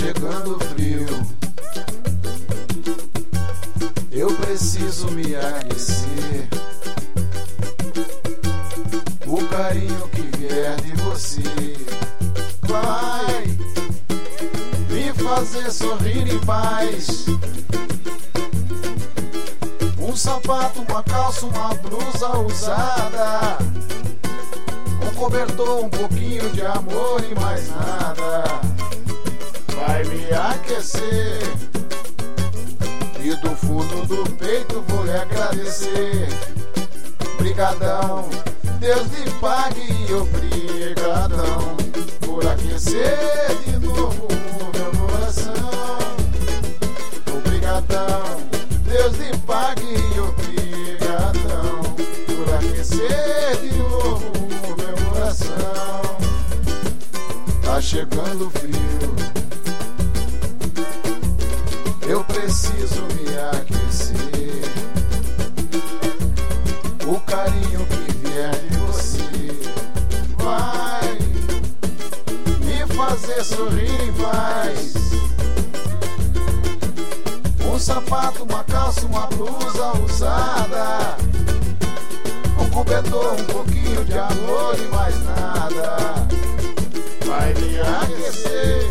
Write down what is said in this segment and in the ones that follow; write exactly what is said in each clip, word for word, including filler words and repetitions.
chegando o frio, eu preciso me aquecer. O carinho que vier de você vai me fazer sorrir em paz. Um sapato, uma calça, uma blusa usada, um cobertor, um pouquinho de amor e mais nada vai me aquecer. E do fundo do peito vou lhe agradecer. Brigadão, Deus lhe pague, obrigadão por aquecer de novo o meu coração. Obrigadão, Deus lhe pague, obrigadão por aquecer de novo o meu coração. Tá chegando o frio, eu preciso me aquecer. O carinho que vier de você vai me fazer sorrir em paz. Um sapato, uma calça, uma blusa usada, um cobertor, um pouquinho de amor e mais nada vai me aquecer.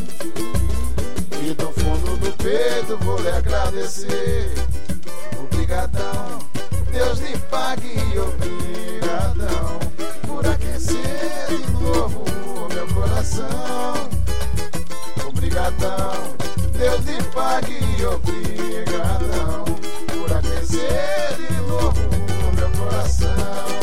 E do fundo do peito vou lhe agradecer. Obrigadão, Deus lhe pague, obrigadão por aquecer de novo o meu coração. Obrigadão, Deus lhe pague, obrigadão por aquecer de novo o meu coração.